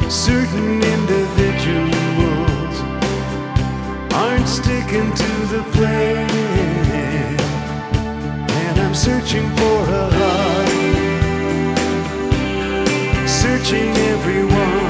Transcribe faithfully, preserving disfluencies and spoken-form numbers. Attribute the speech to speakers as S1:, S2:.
S1: Certain individuals aren't sticking to the plan, and I'm searching for a heart, searching everyone.